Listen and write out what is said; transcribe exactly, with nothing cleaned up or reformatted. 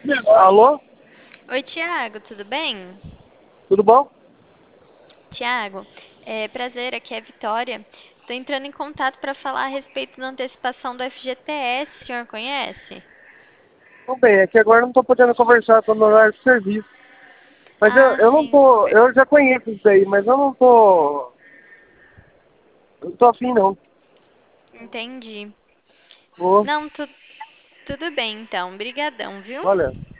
Alô? Oi, Tiago, tudo bem? Tudo bom? Tiago, é, prazer, aqui é a Vitória. Estou entrando em contato para falar a respeito da antecipação do F G T S, o senhor conhece? Tudo bem, é que agora eu não estou podendo conversar, estou no horário de serviço. Mas eu, Ah, eu não sim, tô, eu já conheço isso daí, mas eu não tô, eu não tô afim não. entendi. Ô, Não, tu- tudo bem então, brigadão, viu? olha.